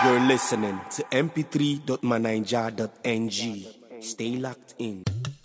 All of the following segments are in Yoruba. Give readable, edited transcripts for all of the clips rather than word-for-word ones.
You're listening to mp3.manija.ng. Stay locked in.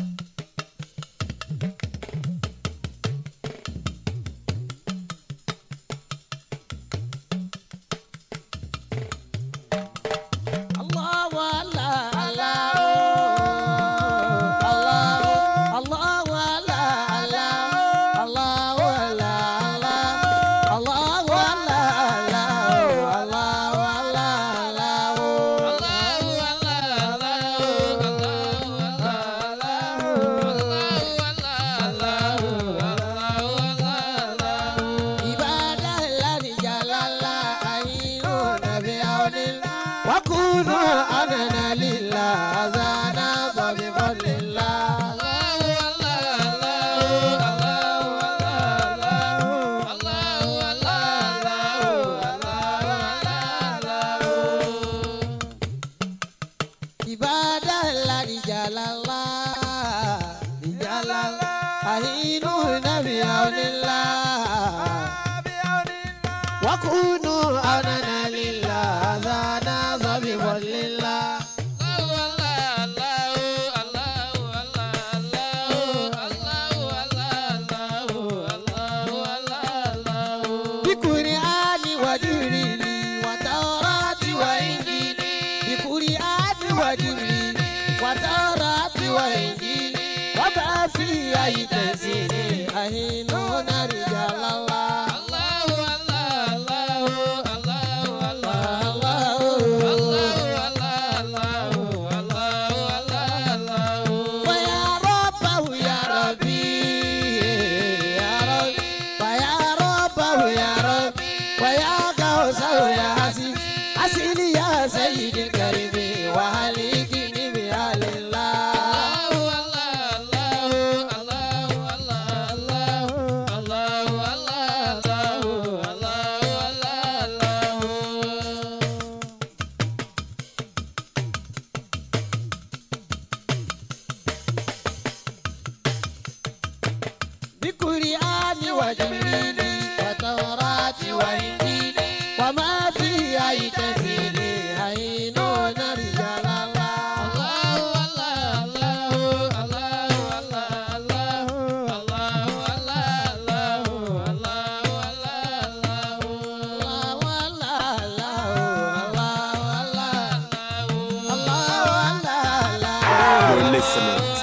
You're listening to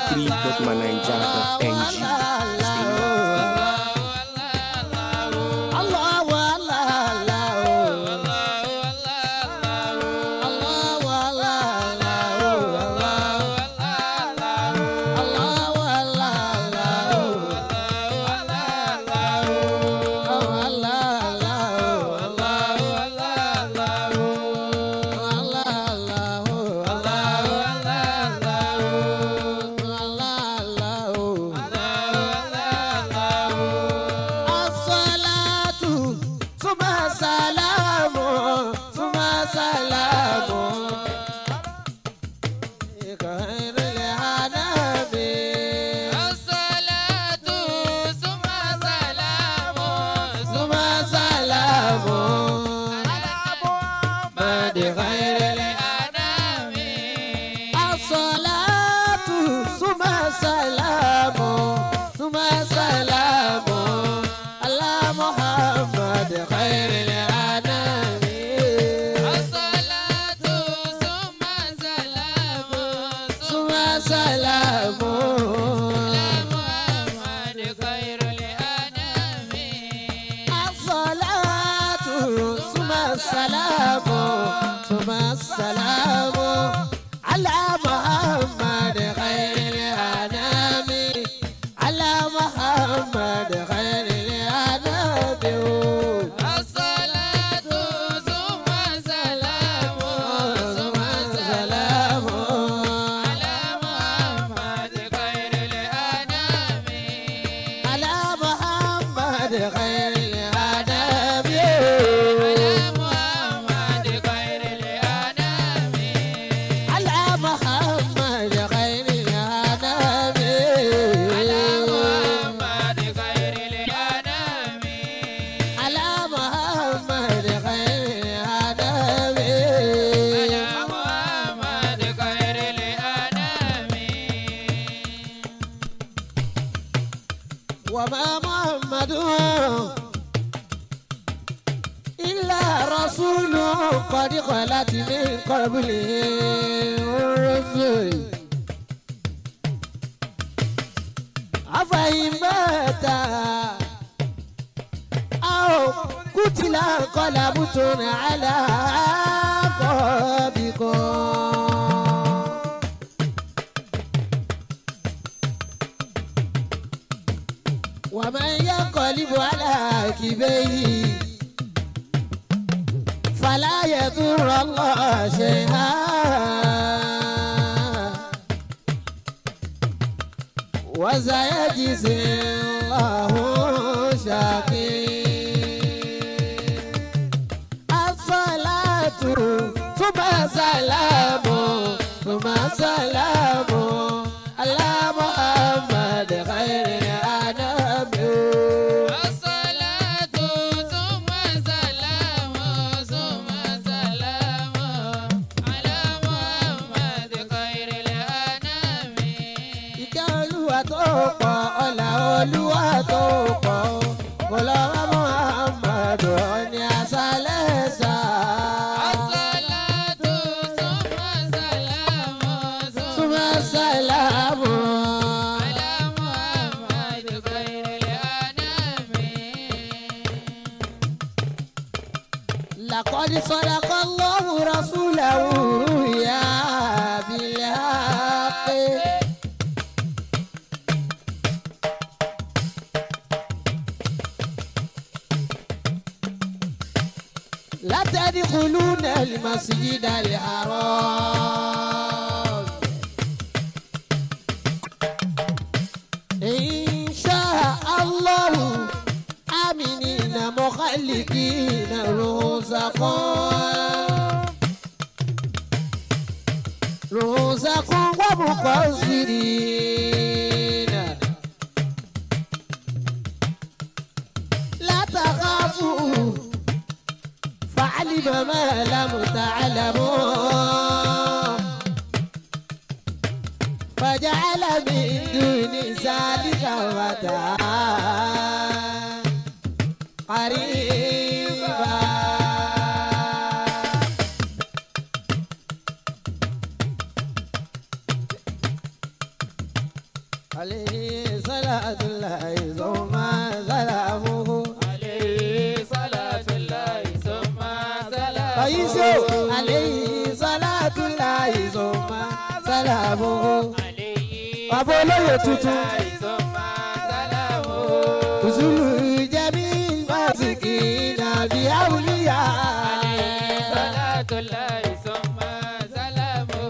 mp3.manija.ng. خير الأنام قد خلت من قبله الرسل أفإن مات أو قتل انقلبتم على أعقابكم ومن ينقلب على عقبيه فلا يضر الله شيئا وسيجزي الله شاكرين الصلاة ثم سلام ثم سلام على محمد خير الأنام الصلاة ثم سلام ثم سلام على محمد خير الأنام. ìkẹ́ Olúwa tó pọ̀ ọlá Olúwa tó pọ̀ ọlọ́wọ́ Muhammadu ní àṣálẹ́ sá. الصلاة ثم سلام ثم سلام على محمد خير الأنام. لقد صدق الله رسوله يا بالحق لا تدخلون المسجد الحرام إن شاء الله آمنين مخلقين رؤوسكم ومقصرين لا تخافوا فعلم ما لم تعلموا فجعل من دون ذلك فتحا قريبا عليه صلاة الله ثم سلامه عليه صلاة الله ثم سلامه. عليه صلاة الله ثم سلامه عليه bàbá olóyè tuntun ثم سلامه. òṣùlù jẹ́bí fásitì nàbí àwùlíyà صلاة الله ثم سلامه.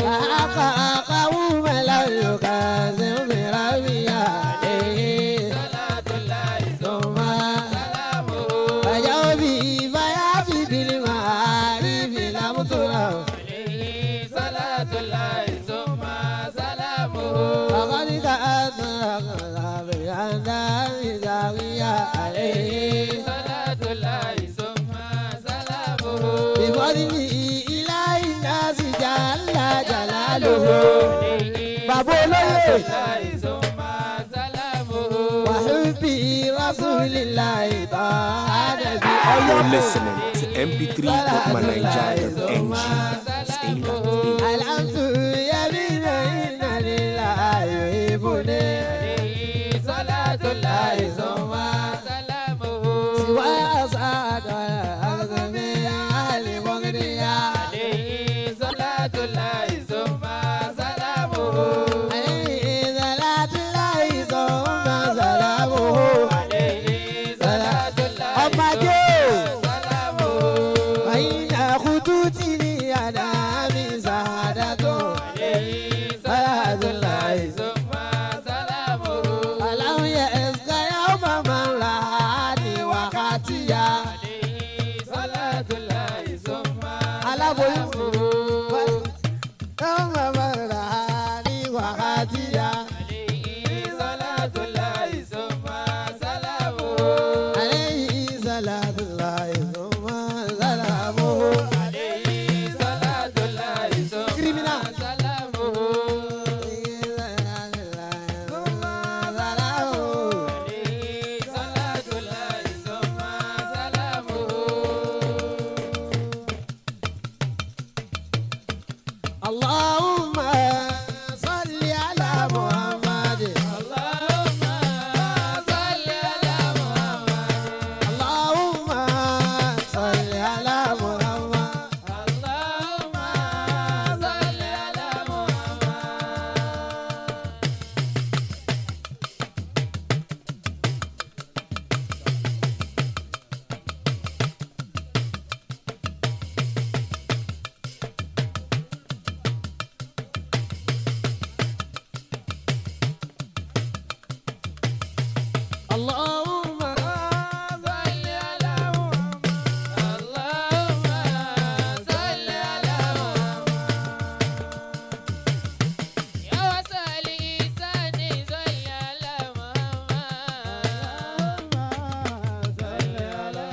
àkàkàwù mẹ́lá yòókà sẹ́wọ̀mẹ́rà wíyà صلاة الله ثم سلامه. àjà òbí báyà fi bìlì máa rí bìlà mùtúrà عليه صلاة الله ثم سلامه. àkàlíkà àtúnrà àbẹ̀yàndà ìzàwíyà عليه صلاة الله ثم سلامه. بفضله إله الناس جل جلاله بابو لويه ثم سلامه. وحبي رسول الله طه نبي You're listening to mp3.manija.ng. Stay locked in. الحمد يا بنا إن لله يحبني عليه صلاة الله ثم سلامه. سوى أسعد أعظم أهل مغنيا عليه صلاة الله ثم سلامه. عليه صلاة الله ثم سلامه عليه صلاة الله أما جو سلامه. فإن خطوتني أنا من سعادته عليه صلاة الله ثم سلامه. ألم يأسك يوم من رآني وقتيا عليه صلاة الله ثم على سلامه. يوم من رآني وقتيا عليه صلاة الله ثم سلامه. عليه صلاة الله ثم سلامه عليه صلاة الله ثم Criminal. سلامه. عليه صلاة الله ثم سلامه. اللهم صل على محمد اللهم صل على محمد اللهم صل على محمد اللهم صل على محمد اللهم صل على محمد اللهم صل على محمد يا وسال إيساني صل على محمد صل على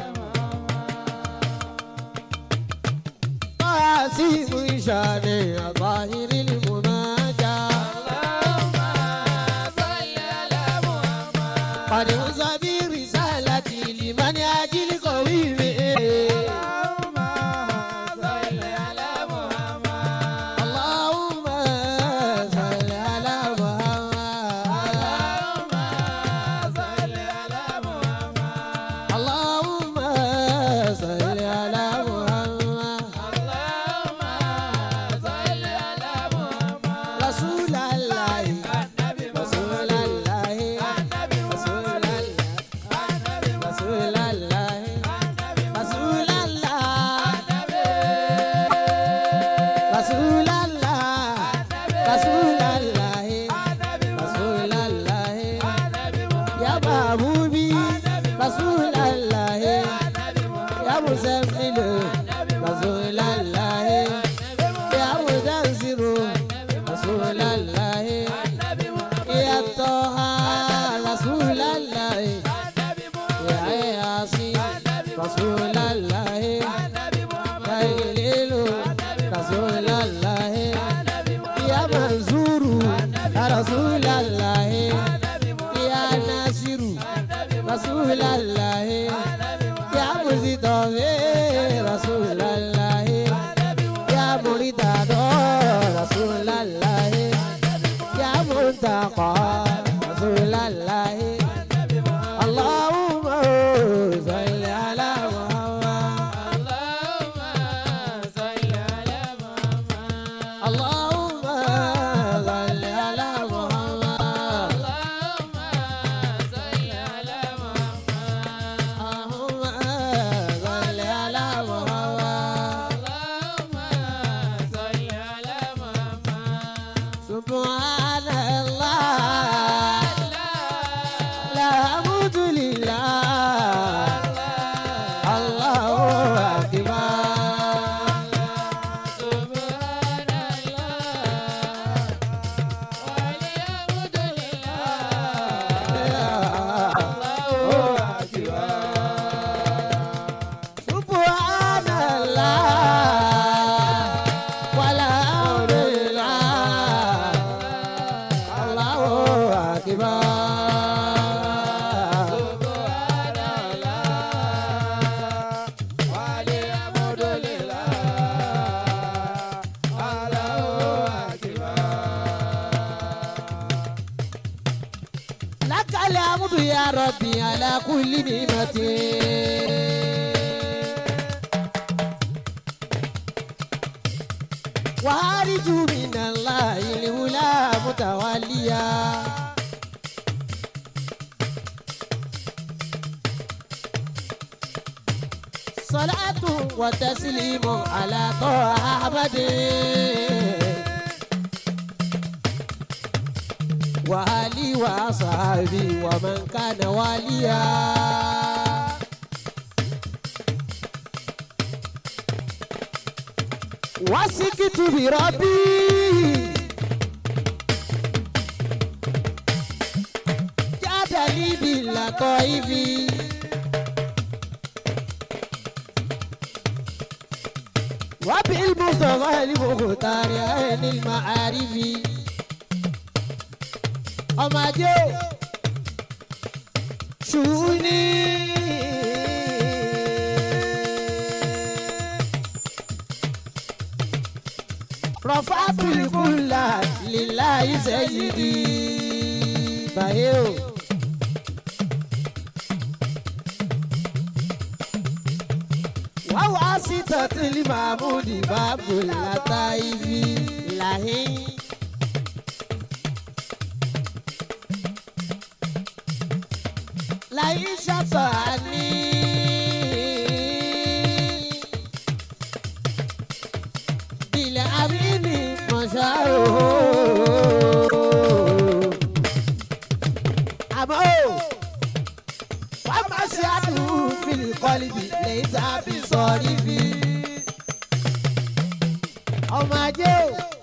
محمد قاسم شان ظاهر المناجاة اللهم صل على محمد قد وصى برسالتي لمن يجي قويم اللهم صل على محمد اللهم صل على محمد اللهم صل على محمد اللهم صل على محمد اللهم صل على محمد رسول الله النبي رسول محمد الله النبي رسول محمد الله النبي رسول محمد الله النبي رسول الله النبي رسول الله رسول الله النبي رسول الله النبي محمد يا محبوبي رسول الله يا مسمل رسول الله يا مدنسر رسول الله يا طه رسول الله يا ياسين رسول الله يا إليل رسول الله يا منصور رسول الله يا ناصر رسول الله يا مزيدوي رسول الله يا مريد رسول الله يا منتقى رسول الله اللهم صل على محمد اللهم صل على محمد اللهم صل على محمد اللهم صل على محمد اللهم صل على محمد اللهم صل على محمد سبحان الله الحمد لله الله أكبر سبحان الله والحمد لله الله أكبر سبحان الله والحمد لله الله أكبر سبحان الله والحمد لله الله أكبر لك الحمد يا ربي على كل نعمة وأرجو من الله الأولى متوليا صلاة وتسليم على طه أحمد وآلي وأصحابي ومن كان واليا وسكت بربي جادلي باللطائف وبالمصطفى المختار عين المعارف أما جو شوني رفعت الكل لله سيدي باهيو وواسطة المعبود باب اللطائف لهي لا يشفعني بالأمين مشاعره أمو ومشاعره في القلب ليس بصارفي أما جو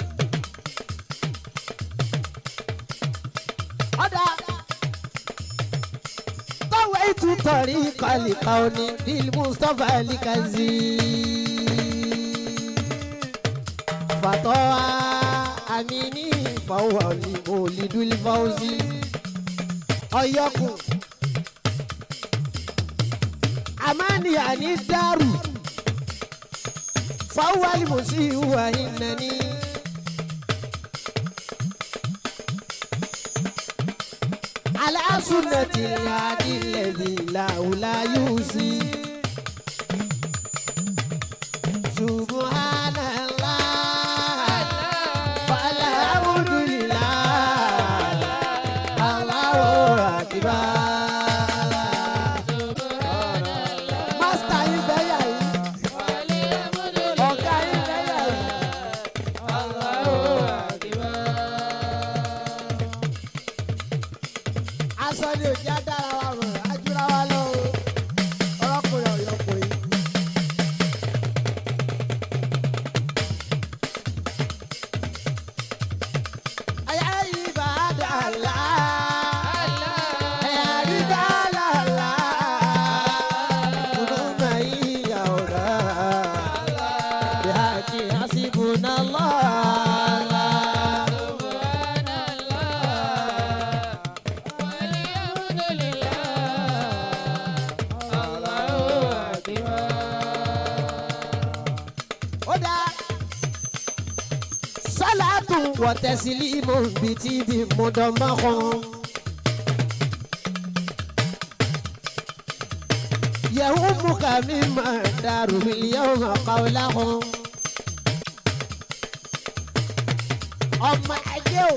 طويت طريق لقون بالمصطفى لكزي فطوى أميني فهو مولد الفوز أيكم أماني عن الدار فهو المسيء وإنني على سنة الهادي الذي لا يوصي سبحان الله والحمد لله الله أكبر ماستر يبيع ọ̀gá يبيع aṣọ ni òjì adára wa mọ̀ ajúra wa lọ ọlọ́kùnrin ọ̀yọ́kùn yìí. Ayá yìí bá dà lá. Ayá rí dá là lá. Kùnú mà yí yà ọ̀rá. Bí a kì í hasibu náà lọ́la. وتسليم بتيب مدمخ يهمك مما داره اليوم قوله أما أجو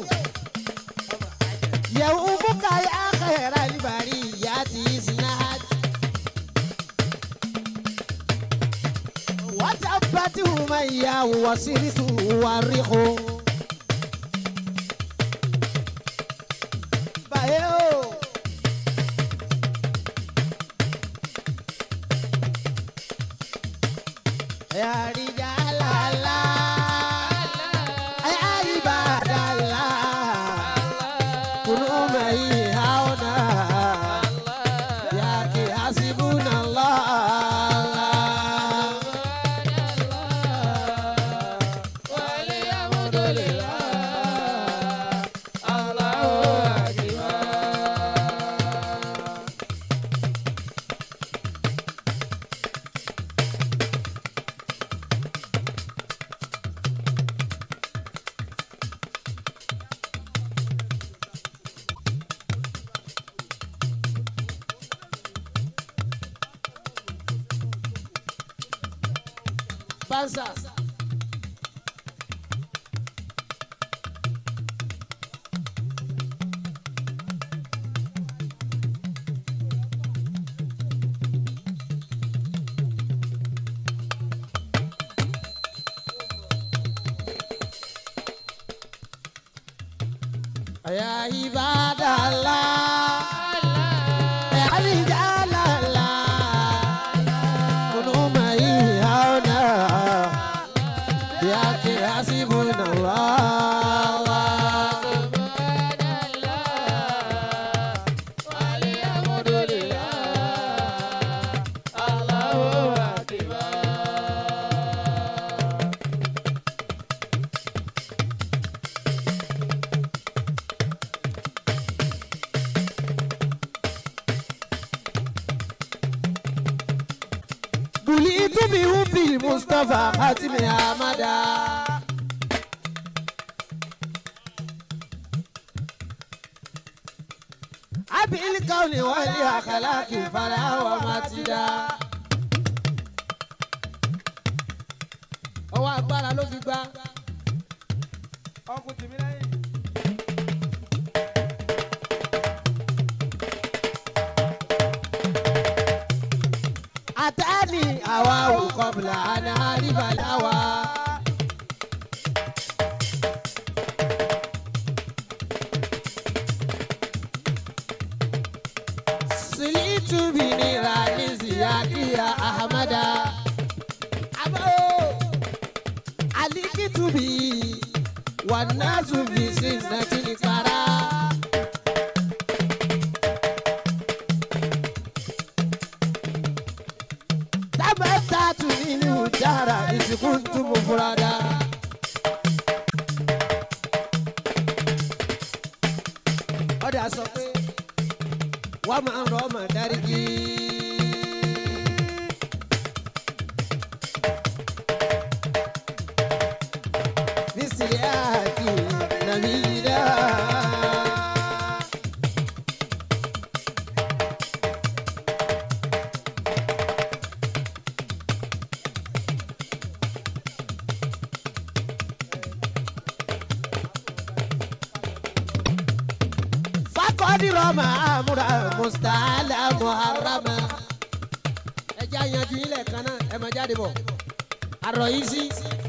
يهمك يا خير البريات إسناد وتبته من يا وصرت ورخه يا رجال الله يا عباد الله كلوا معي هنا يا كي حسبنا الله والحمد لله الله أكبر Pansa. Ya ibadallah ya rijal Allah kunu mai hauna ya ki hasibuna Allah walhamdu lillah Allahu akbar بليت بحب المصطفى خاتم أحمد abili kauni wali akhlaqi fara wa matida. ọwọ́ agbára ló fi gbá. ọkùn tìmí lẹ́yìn. àtàní àwa ò kọ́bùlà àná àríbàláwa. silitu binira niziyakiya ahamada. abo alikitubi wanasu bisinatini para. tabatatu minhu jara isikuntu mufurada. ọ̀dà sọ pé wọ́n máa ń rọ́ ọmọ dáríjì. bísíyàkì nàmídà. fakọ́dí rọ́mà àmúra mustala muharama. ẹ jẹ́ àyànjú ilẹ̀ kan náà ẹ máa jáde bọ̀. àrọ̀ yìí sí.